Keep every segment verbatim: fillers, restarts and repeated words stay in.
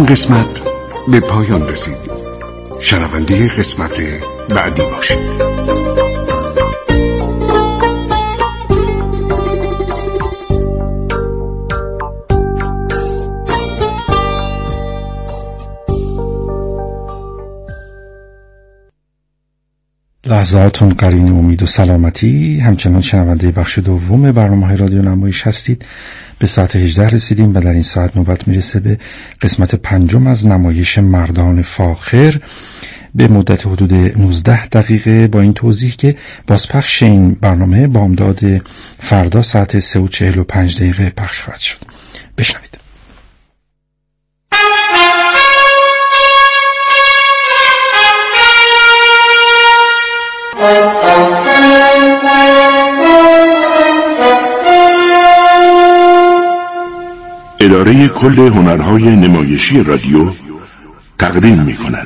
این قسمت به پایان رسید. شنونده قسمت بعدی باشید. لحظاتون قرین امید و سلامتی. همچنان شنونده بخش دوم برنامه‌های رادیو نمایش هستید. به ساعت هجده رسیدیم و در این ساعت نوبت میرسه به قسمت پنجم از نمایش مردان فاخر به مدت حدود نوزده دقیقه، با این توضیح که بازپخش این برنامه بامداد فردا ساعت سه و چهل و پنج دقیقه پخش خواهد شد. بشنوید. اداره کل هنرهای نمایشی رادیو تقدیم می کند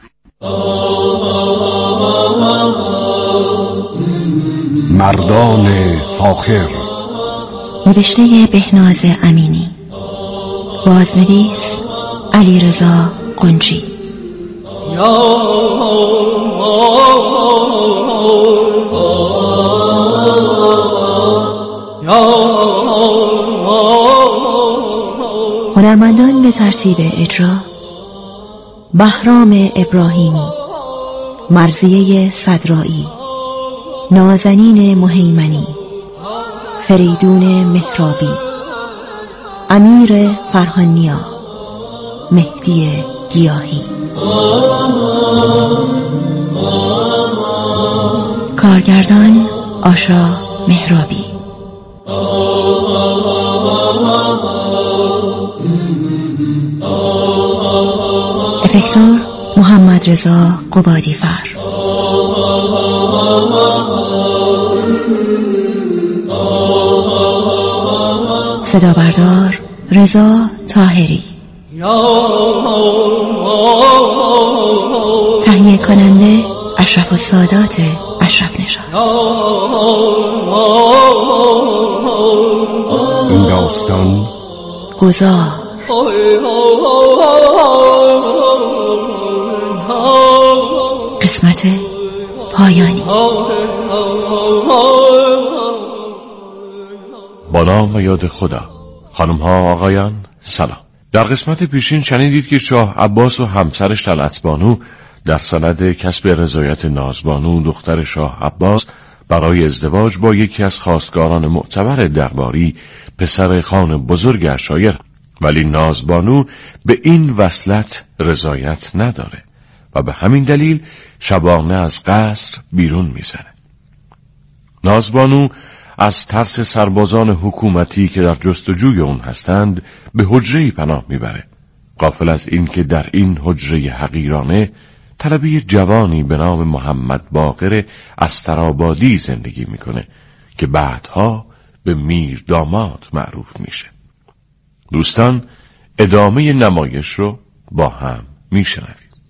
مردان فاخر، نوشته بهناز امینی، بازنویس علیرضا قنچی. هنرمندان به ترتیب اجرا: بهرام ابراهیمی، مرضیه صدرایی، نازنین مهیمنی، فریدون مهرابی، امیر فرهانیا، مهدی گیاهی. کارگردان آشا مهرابی. افکتور محمد رضا قبادیفر. صدا بردار رضا طاهری. تهیه کننده اشرف السادات اشرف نژاد. این داستان گذار. قسمت پایانی. با نام و یاد خدا. خانم ها آقایان سلام. در قسمت پیشین شنیدید که شاه عباس و همسرش طلعت بانو در سند کسب رضایت نازبانو دختر شاه عباس برای ازدواج با یکی از خواستگاران معتبر درباری پسر خان بزرگ عشایر، ولی نازبانو به این وصلت رضایت نداره و به همین دلیل شبانه از قصر بیرون میزنه. نازبانو از ترس سربازان حکومتی که در جستجوی اون هستند به حجره‌ای پناه میبره، غافل از این که در این حجره حقیرانه طلبی جوانی به نام محمد باقر استرآبادی زندگی میکنه که بعدها به میر داماد معروف میشه. دوستان، ادامه نمایش رو با هم میشنویم.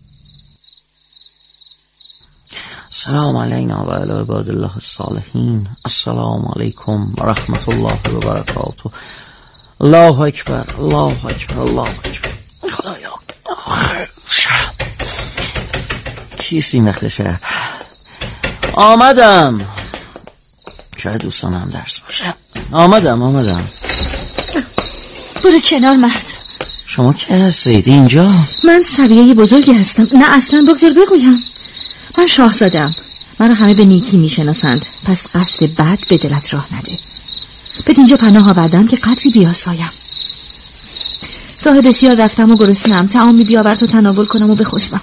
السلام علینا و علی عباد الله الصالحین. السلام علیکم و رحمت الله و برکاته. الله اکبر، الله اکبر، الله اکبر. خدایا آخر شب کیستی مخت شب آمدم. شاید دوستانم درس باشه. آمدم آمدم برو کنار مرد. شما که هستید اینجا؟ من سبیه بزرگی هستم. نه اصلا بگذار بگویم. من شاهزادم. من همه به نیکی میشناسند، پس قصد بد به دلت راه نده. به اینجا پناه آوردم که قدری بیاسایم. راه بسیار رفتم و گرسنه‌ام. طعامی بیاور تا تناول کنم و بخسبم.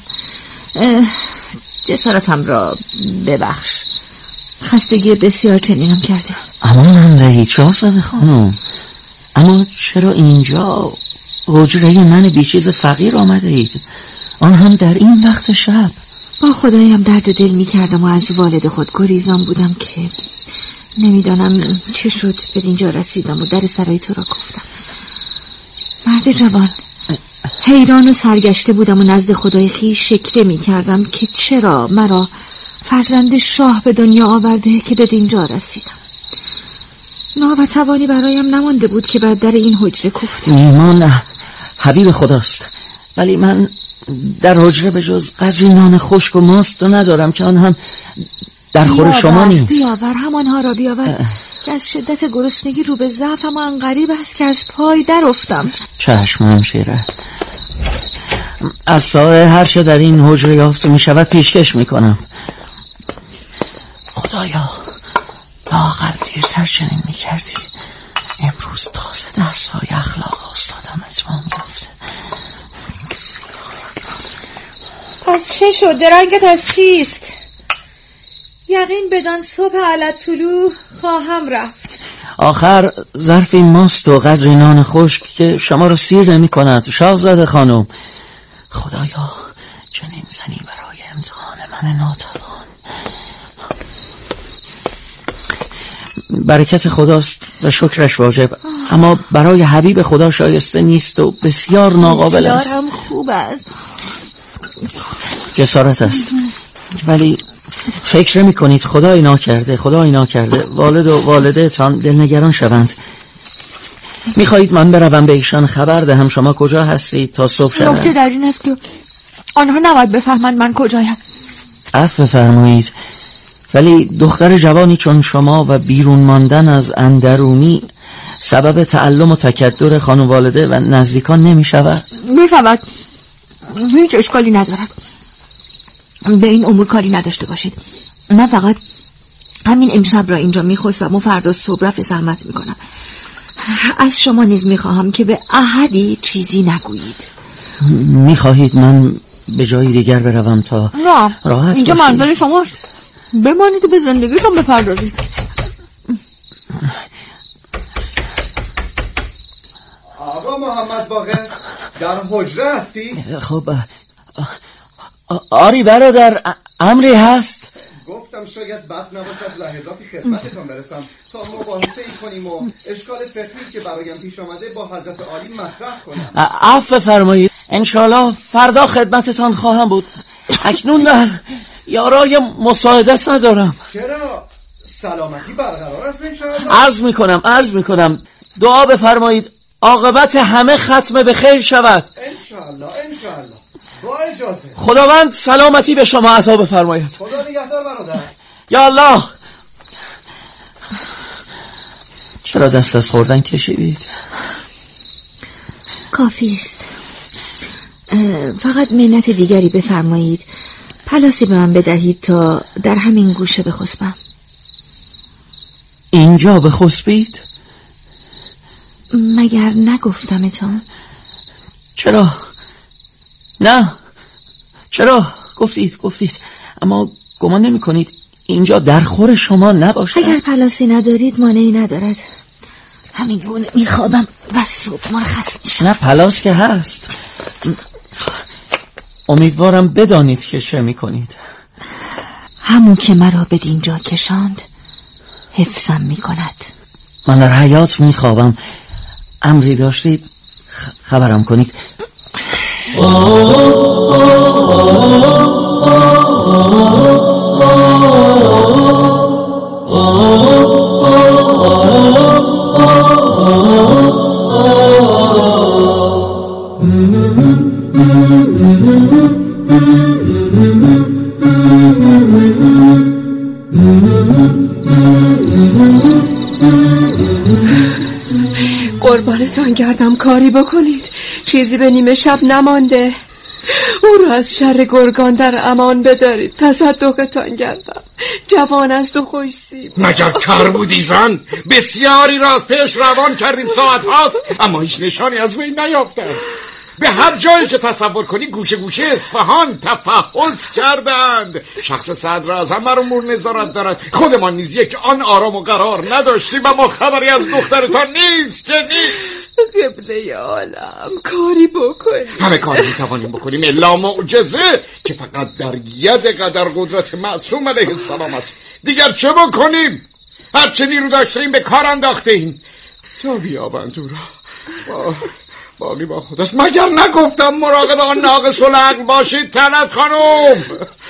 جسارتم را ببخش. خستگی بسیار چنینم کرده. امانم دهید شاهزاده خانم. اما چرا اینجا حجره من بیچیز فقیر آمده اید؟ آن هم در این وقت شب؟ با خدایم درد دل می کردم و از والد خود گریزان بودم که نمیدانم چه شد به اینجا رسیدم و در سرای تو را گفتم. مرد جوان، حیران و سرگشته بودم و نزد خدای خویش شکوه می کردم که چرا مرا فرزند شاه به دنیا آورده که به اینجا رسیدم. ناوتوانی برایم نمانده بود که بعد در این حجره کوفتم. ایمان حبیب خداست. ولی من در حجره به جز قدری نان خشک و ماست ندارم که آن هم در خور شما نیست. بیاور همانها را بیاور که از شدت گرسنگی رو به ضعفم آن غریب است که از پای در افتم. چشم همشیره، از سایه هر چه در این حجره یافته می شود پیشکش می کنم. خدایا لااقل دیرتر چنین می کردی. امروز تازه درس‌های اخلاق استادم اتمام یافته. پس چه شد؟ درنگت از چیست؟ یقین بدان صبح علت طلوع خواهم رفت. آخر ظرفی ماست و قدری نان خشک که شما رو سیر نمی کند شاهزاده خانم. خدایا چنین زنی برای امتحان من ناتوان. برکت خداست و شکرش واجب، اما برای حبیب خدا شایسته نیست و بسیار ناقابل است. بسیار هم خوب است. جسارت است، ولی فکر می کنید خدا اینا کرده خدا اینا کرده والد و والده تان دلنگران شوند. می خواهید من بروم به ایشان خبر دهم شما کجا هستید تا صبح شود؟ نکته در این است که آنها نباید بفهمند من کجایم. عفو فرمایید، ولی دختر جوانی چون شما و بیرون ماندن از اندرونی سبب تعلم و تکدر خانم والده و نزدیکان نمی شود؟ می شود، هیچ اشکالی ندارد. به این امور کاری نداشته باشید. من فقط همین امشب را اینجا می خواستم و فردا صبح رفع زحمت می کنم. از شما نیز می خواهم که به احدی چیزی نگویید. می خواهید من به جایی دیگر بروم تا نه راحت اینجا باشید؟ منظر شماست، بمانید و به زندگیتون بپردازید. آقا محمد باقر در حجره هستی؟ خب آری برادر، امری هست؟ گفتم شاید بد نباشد لحظاتی خدمتتان برسم تا مباحثه ای کنیم و اشکال فقهی که برایم پیش آمده با حضرت عالی مطرح کنم. عفو فرمایید، انشالله فردا خدمتتان خواهم بود. اکنون نه یارای مساعدت ندارم. چرا؟ سلامتی برقرار است انشالله؟ عرض میکنم عرض میکنم دعا بفرمایید عاقبت همه ختم به خیر شود. انشالله انشالله. با اجازه. خداوند سلامتی به شما عطا بفرماید. خدا نگهدار برادر. یا الله. چرا دست از خوردن کشیدید؟ کافی است. فقط منت دیگری بفرمایید، پلاسی به من بدهید تا در همین گوشه بخسبم. اینجا بخسبید؟ مگر نگفتمتان؟ چرا؟ نه چرا؟ گفتید گفتید اما گمان نمی کنید اینجا در خور شما نباشد؟ اگر پلاسی ندارید مانعی ندارد. همین گونه میخوابم و صبح مرخص میشم. نه پلاس که هست. امیدوارم بدانید که چه میکنید. همون که مرا به دینجا کشاند حفظم میکند. من در حیات میخوابم، امری داشتید خبرم کنید. قربانتان گردم کاری بکنید، چیزی به نیمه شب نمانده. او را از شر گرگان در امان بدارید. تصدقتان گردم، جوان است و خوش سیب. مگر کار بودی زن؟ بسیاری را از پیش روان کردیم ساعت هاست، اما هیچ نشانی از وی نیافتم. به هر جایی که تصور کنی گوشه گوشه اصفهان تفحص کردند. شخص صدر اعظم بر امور نظارت دارد. خودمان نیز یک آن آرام و قرار نداشتیم و ما خبری از دخترتان نیست که نیست. قبله عالم کاری بکنیم. همه کاری میتوانیم بکنیم الا معجزه که فقط در ید قدر قدرت معصوم علیه السلام است. دیگر چه بکنیم؟ هرچه نیرو داشتیم به کار انداختیم تا بیابند او را. باقی با خداست. مگر نگفتم مراقب آن ناقص العقل باشید طلعت خانم؟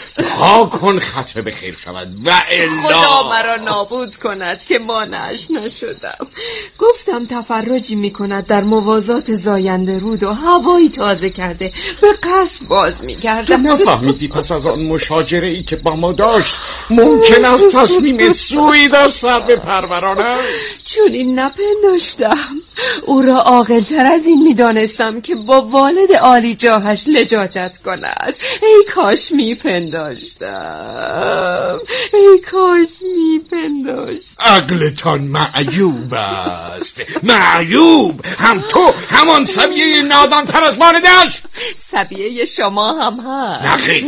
دعا کن خطر به خیر شود و الا خدا مرا نابود کند که مانعش نشدم. گفتم تفرجی میکند در موازات زاینده رود و هوایی تازه کرده به قصر باز میگردم. نفهمیدی پس از آن مشاجره ای که با ما داشت ممکن است تصمیم سوئی در سر بپرورانم؟ چون این نپنداشتم. او را عاقل‌تر از این میدانستم که با والد عالی جاهش لجاجت کند. ای کاش میپنداشتم، ای کاش میپنداشتم. عقلتان معیوب است، معیوب. هم تو همان سبیه نادانتر از والدش. سبیه شما هم هست. نخیر.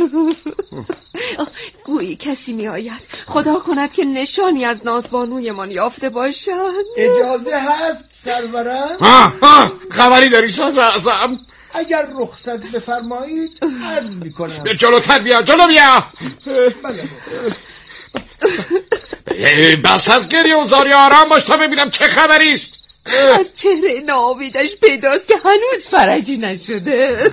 گویی کسی می آید. خدا کند که نشانی از نازبانویمان یافته باشند. اجازه هست سرورم؟ ها ها خبری داری ساز اعظم؟ اگر رخصت بفرمایید عرض می کنم. جلوتر بیا، جلو بیا. بله. بس از گریه و زاری، آرام باش تا ببینم چه خبری است. از چهره ناامیدش پیداست که هنوز فرجی نشده.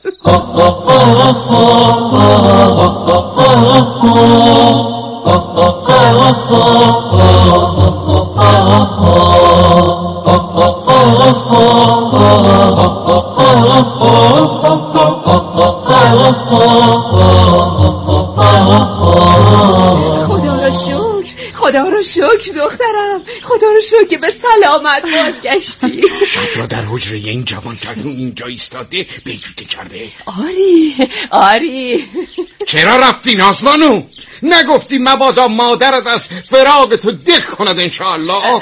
خدا را شکر، خدا را شکر دخترم، خدا را شکر که به سلامت بازگشتی. شب را در حجره این جوان که اینجا ایستاده بیجوته کرده. آری آری. چرا رفتی نازبانو؟ نگفتی مبادا مادرت از فراق تو دق کند انشاءالله؟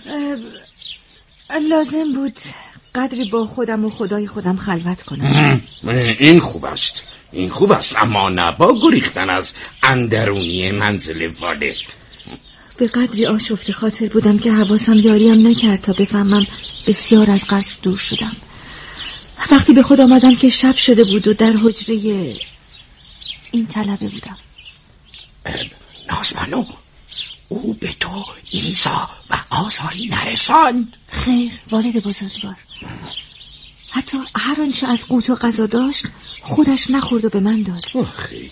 لازم بود قدری با خودم و خدای خودم خلوت کنم. این خوب است، این خوب است، اما نه با گریختن از اندرونی منزل والد. به قدری آشفته خاطر بودم که حواسم یاریم نکرد تا بفهمم بسیار از قصر دور شدم. وقتی به خود آمدم که شب شده بود و در حجره این طلبه بودم. نازبانو، او به تو ایزا و آزاری نرسان؟ خیر والد بزرگوار، حتی هر آنچه از قوت و غذا داشت خودش نخورد و به من داد. خیر.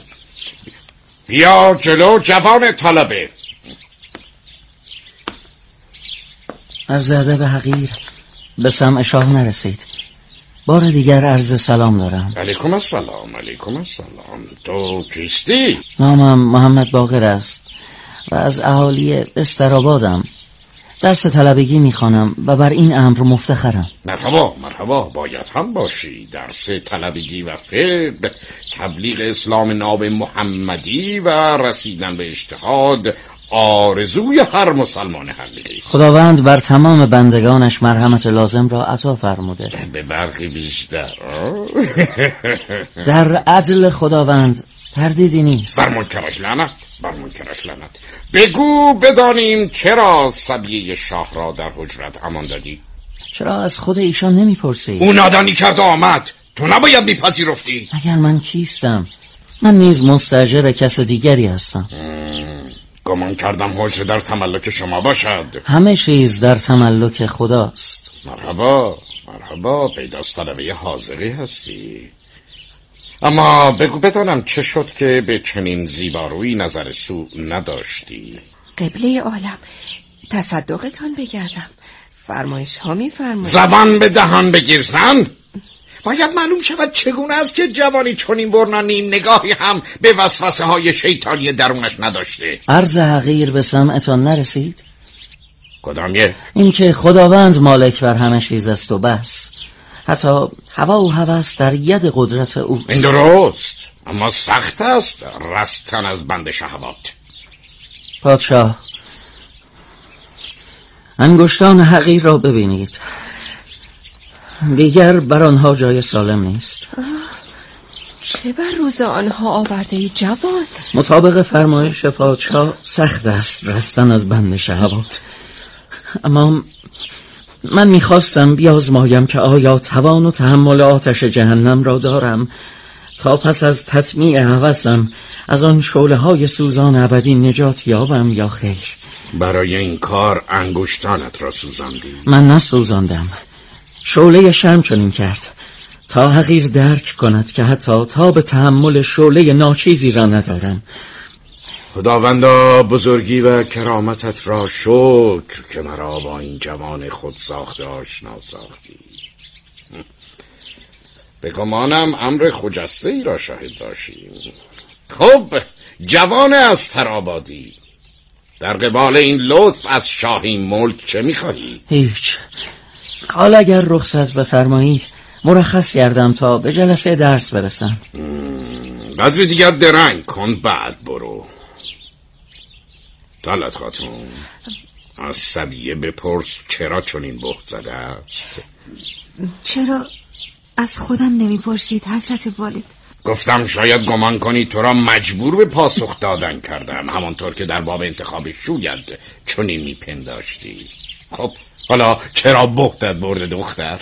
بیا جلو جوان طلبه. عرض ادب حقیر به سمع شاه نرسید. بار دیگر عرض سلام دارم. علیکم السلام. علیکم السلام. تو کیستی؟ نامم محمد باقر است و از اهالی استرابادم. درس طلبگی میخوانم و بر این امر مفتخرم. مرحبا مرحبا، باید هم باشی. درس طلبگی و فقه، تبلیغ اسلام ناب محمدی و رسیدن به اجتهاد آرزوی هر مسلمان حقیقی است. خداوند بر تمام بندگانش مرحمت لازم را عطا فرموده. به برخی بیشتر. در عدل خداوند تردیدی نیست. بر منکرش لعنت، بر منکرش لعنت. بگو بدانیم چرا سبیه شاه را در حجرت امان دادی؟ چرا از خود ایشان نمیپرسی؟ او نادانی کرد و آمد، تو نباید میپذیرفتی. اگر من کیستم؟ من نیز مستاجر کس دیگری هستم. گمان کردم حجره در تملک شما باشد. همه چیز در تملک خداست. مرحبا مرحبا، پیداست طلبه حاضری هستی. اما بگو بدانم چه شد که به چنین زیبارویی نظر سو نداشتی؟ قبله عالم، تصدقتان بگردم، فرمایش ها می فرمایید. زبان به دهان بگیر زن. باید معلوم شود چگونه است که جوانی چنین برنانی نگاهی هم به وسوسه های شیطانی درونش نداشته. عرض حقیر به سمعتان نرسید؟ کدامیه؟ این که خداوند مالک بر همه چیز است و بس. حتی هوا و هوس در ید قدرت اوست. این درست، اما سخت است رستن از بند شهوات. پادشاه، انگشتان حقیر را ببینید، دیگر بر آنها جای سالم نیست. چه بر روز آنها آورده ای جوان؟ مطابق فرمایش پادشاه سخت است رستن از بند شهوات، اما من میخواستم بیازمایم که آیا توان و تحمل آتش جهنم را دارم تا پس از تطمیع هوسم از آن شعله های سوزان ابدی نجات یابم یا خیر. برای این کار انگشتانت را سوزاندی؟ من نسوزاندم، شعله شمع چنین کرد تا حقیر درک کند که حتی تا به تحمل شعله ناچیزی را ندارم. خداوندا بزرگی و کرامتت را شکر که مرا با این جوان خود ساخته آشنا ساختی. به گمانم امر خجسته ای را شاهد باشیم. خب جوان از ترابادی، در قبال این لطف از شاهین ملک چه میخواهی؟ هیچ. حال اگر رخصت بفرمایید مرخص کردم تا به جلسه درس برسم. قدری دیگر درنگ کن بعد برو. طلعت خاتون، از سبیه بپرس چرا چنین بهت زده است؟ چرا از خودم نمیپرسید حضرت والد؟ گفتم شاید گمان کنی تو را مجبور به پاسخ دادن کردم، همانطور که در باب انتخاب شوید چنین میپنداشتی. خب حالا چرا بهتت برده دختر؟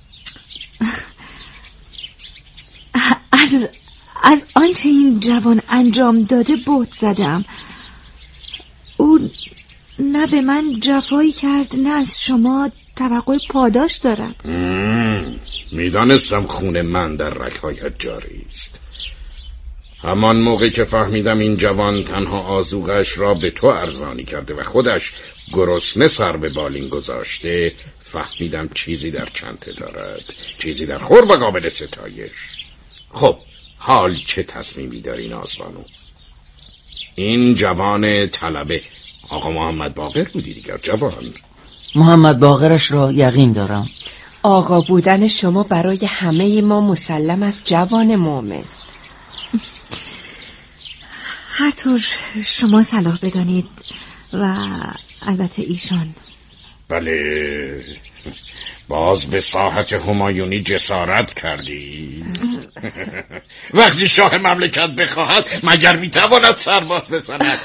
از از آنچه این جوان انجام داده بهت زدم. او نه به من جفایی کرد نه از شما توقع پاداش دارد. میدانستم خون من در رگ‌هایت جاری است. همان موقع که فهمیدم این جوان تنها آذوقش را به تو ارزانی کرده و خودش گرسنه سر به بالین گذاشته، فهمیدم چیزی در چنته دارد، چیزی در خور و قابل ستایش. خب حال چه تصمیمی داری نازبانو؟ این جوان طلبه آقا محمد باقر بودی دیگر جوان؟ محمد باقرش را یقین دارم. آقا بودن شما برای همه ما مسلم از جوان مومن. هر طور شما صلاح بدانید و البته ایشان. بله، باز به ساحت همایونی جسارت کردی. وقتی شاه مملکت بخواهد مگر میتواند سرباز بزند؟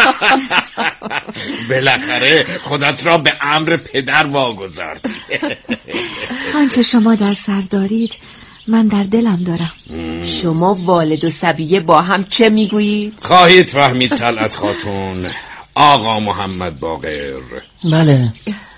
بالاخره خودت را به امر پدر واگذاردی. آنچه شما در سر دارید من در دلم دارم. شما والد و صبیه با هم چه میگویید؟ خواهید فهمید طلعت خاتون. آقا محمد باقر. بله.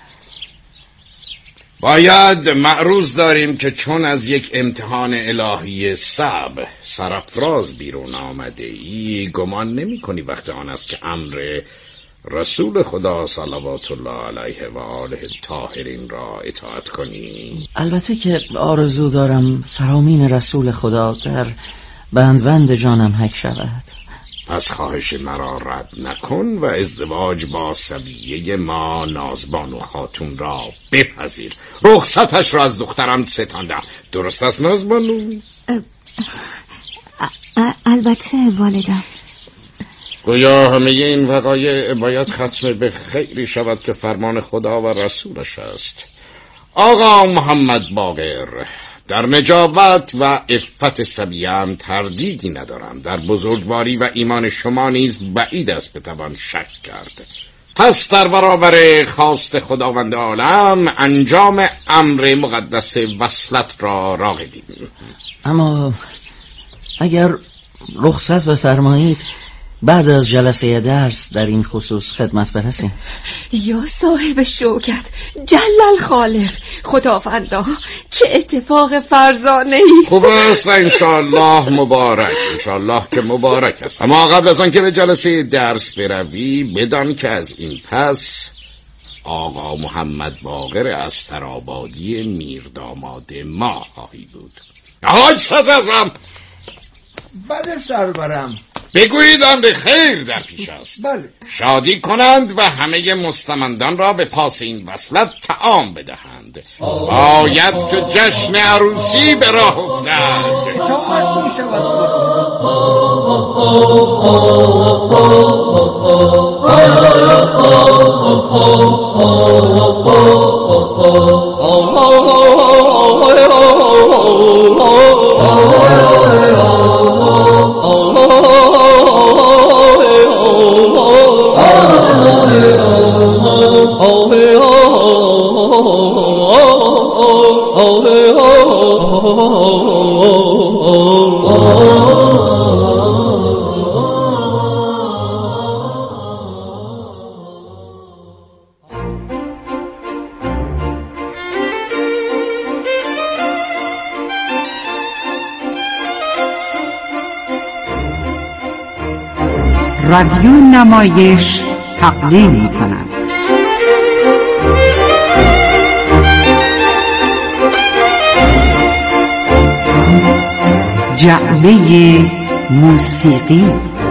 باید معروض داریم که چون از یک امتحان الهی صعب سرافراز بیرون آمده ای، گمان نمی کنی وقت آن است که امر رسول خدا صلوات الله علیه و آله الطاهرین را اطاعت کنی؟ البته که آرزو دارم فرامین رسول خدا در بند بند جانم حک شود. پس خواهش مرا رد نکن و ازدواج با صبیه ما نازبانو خاتون را بپذیر. رخصتش را از دخترم ستاندم. درست است نازبانو؟ البته والدم. گویا همه این وقایع باید ختم به خیری شود که فرمان خدا و رسولش است. آقا محمد باقر، در نجابت و عفت صبیه‌ام تردیدی ندارم. در بزرگواری و ایمان شما نیز بعید است بتوان شک کرد. پس در برابر خواست خداوند عالم انجام امر مقدس وصلت را راغبیم. اما اگر رخصت بفرمایید بعد از جلسه درس در این خصوص خدمت برسیم. یا صاحب شوکت جلل خالق، خداوندا چه اتفاق فرزانه ای. خوب است انشاءالله مبارک، انشاءالله که مبارک است. اما قبل از آن که به جلسه درس بروی بدان که از این پس آقا محمد باقر از ترابادی میرداماد ما خواهی بود. حاج صدرعظم، بله سرورم. بگویید امر خیر در پیش است. بله. شادی کنند و همه مستمندان را به پاس این وصلت طعام بدهند. باید که جشن عروسی به راه افتد. اطاعت می شود. رادیو نمایش تقدیم می کند. جعبه موسیقی.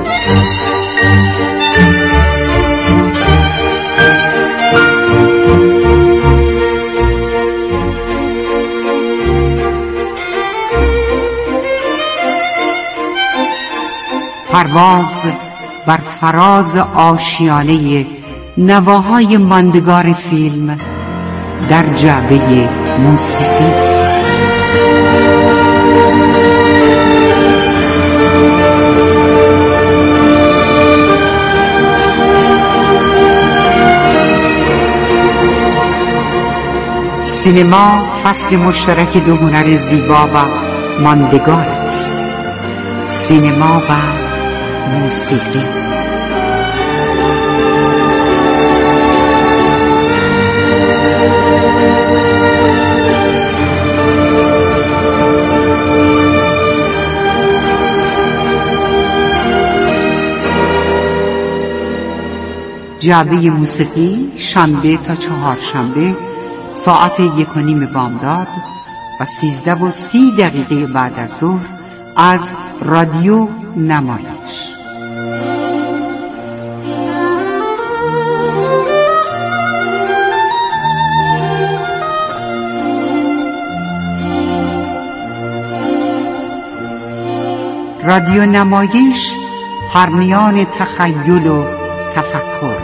پرواز بر فراز آشیانه نواهای ماندگار فیلم در جعبه موسیقی. سینما فصل مشترک دو هنر زیبا و ماندگار است: سینما و موسیقی. جعبه موسیقی شنبه تا چهارشنبه ساعت یک و نیم بامداد و سیزده و سی دقیقه بعد از ظهر از رادیو نمایش. رادیو نمایش هر میان تخیل و تفکر.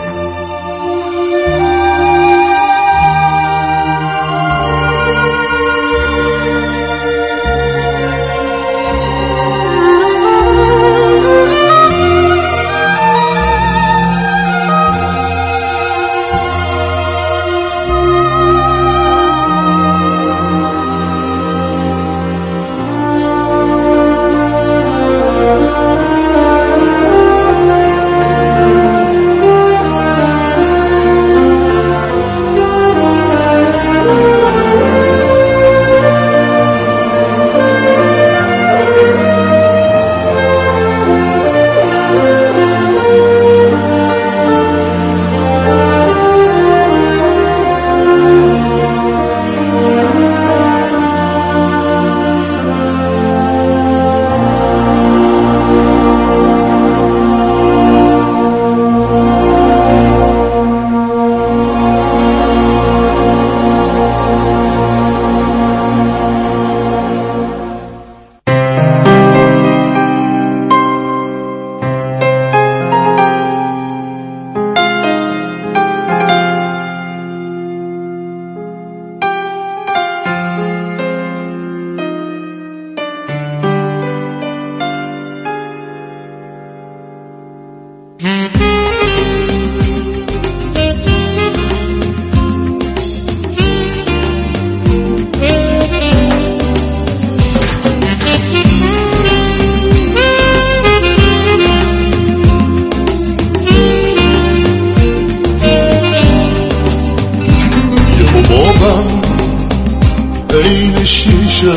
این شیشه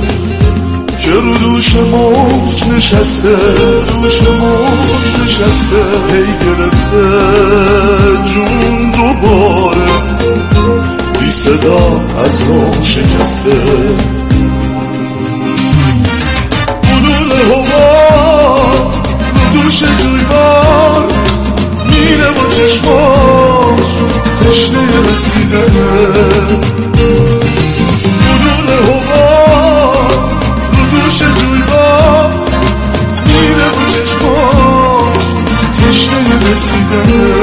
که رو دوش موج نشسته، دوش موج نشسته، هی گرفته جون دوباره، بی صدا از نو شکسته. بلور هوا رو دوش جویبار میره با چشماش تشنه رسیدنه. بلور هوا رو دوش جویبار میره با چشماش تشنه رسیدنه.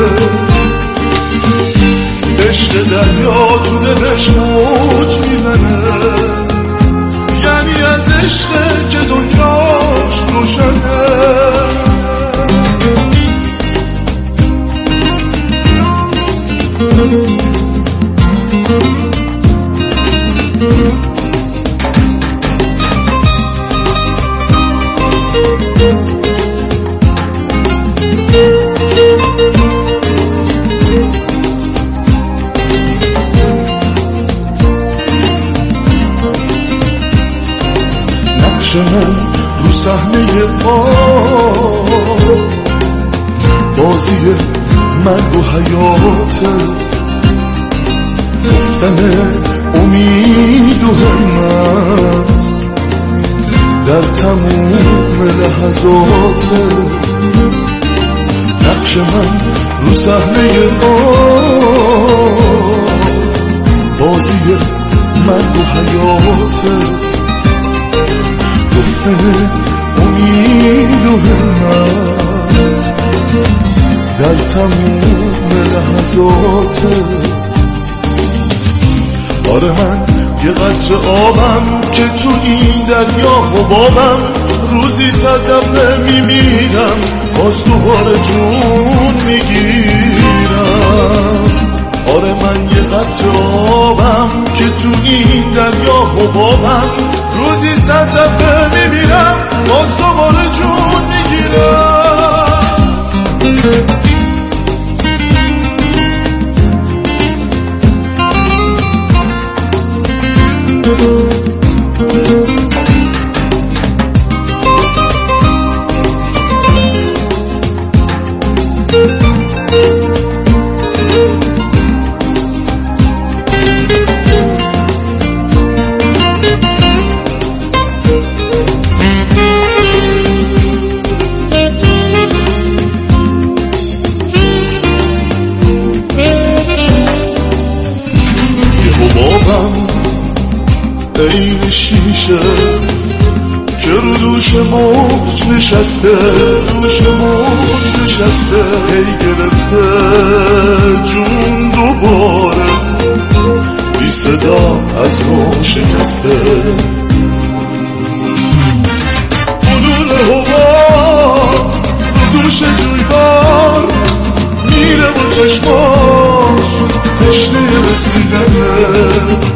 عشق دریا تو دلش موج میزنه، یعنی از عشق که دنیاش روشنه. نقش من رو صحنه پا بازی مرگ و حیاته، گفتن امید و همت در تموم لحظاته، نقش من رو صحنه بازی مرگ و حیاته، گفتن امید و همت در تموم لحظاته. آره من یه قطره آبم که تو این دریا حبابم، روزی صدم نمیمیرم باز دوباره جون میگیرم. آره من یه قطره آبم که تو این دریا حبابم، روزی صدم نمیمیرم باز دوباره جون میگیرم. این شیشه که رو دوش موج نشسته، دوش موج نشسته، هی گرفته جون دوباره، بی صدا از نو شکسته. بلور هوا رو دوش جویبار میره و چشماش تشنه رسیدنه.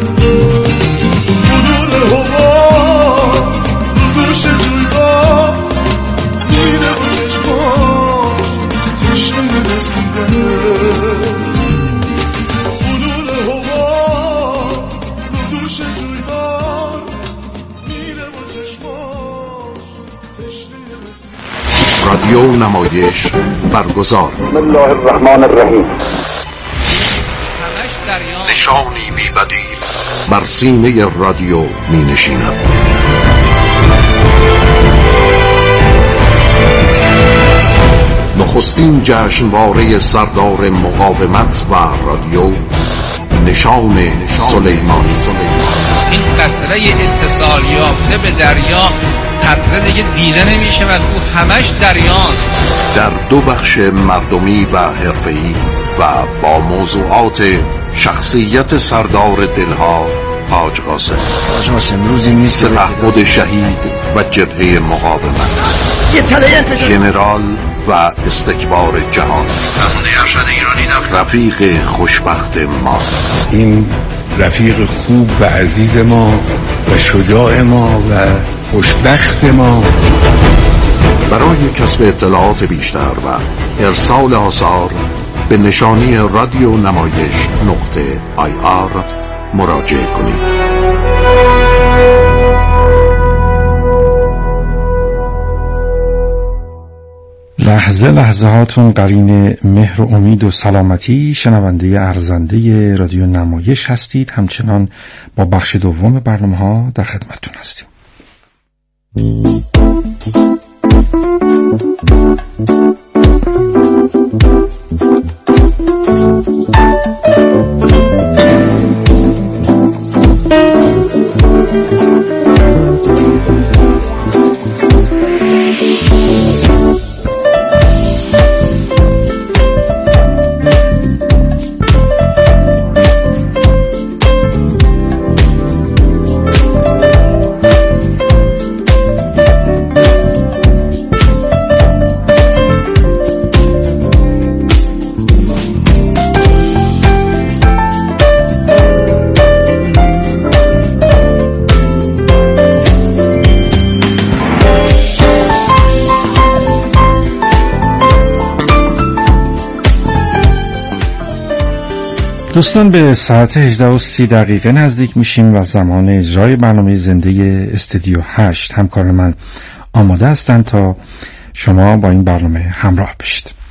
رادیو نمایش برگزار. بسم الله الرحمن الرحیم. نشانی بی بدیل بر سینه رادیو می نشیند. نخستین جشنواره سردار مقاومت و رادیو، نشان سلیمانی. این قطره اتصال یافته به دریا قطره دیگه دیده نمیشه و او همش دریاست. در دو بخش مردمی و حرفه‌ای و با موضوعات شخصیت سردار دلها حاج قاسم. حاج قاسم روزی نیست که تعهد شهید و جبهه مقاومت، ژنرال و استکبار جهان، فرمانده ارشد ایرانی داخل، رفیق خوشبخت ما. این رفیق خوب و عزیز ما و شجاع ما و خوشبخت ما. برای کسب اطلاعات بیشتر و ارسال آثار به نشانی رادیو نمایش نقطه آی آر مراجعه کنید. لحظه لحظه هاتون قرین مهر و امید و سلامتی، شنونده ارزنده رادیو نمایش هستید. همچنان با بخش دوم برنامه ها در خدمتتون هستیم. دوستان به ساعت هجده و سی دقیقه نزدیک میشیم و زمان اجرای برنامه زنده استودیو هشت. همکار من آماده هستند تا شما با این برنامه همراه بشید.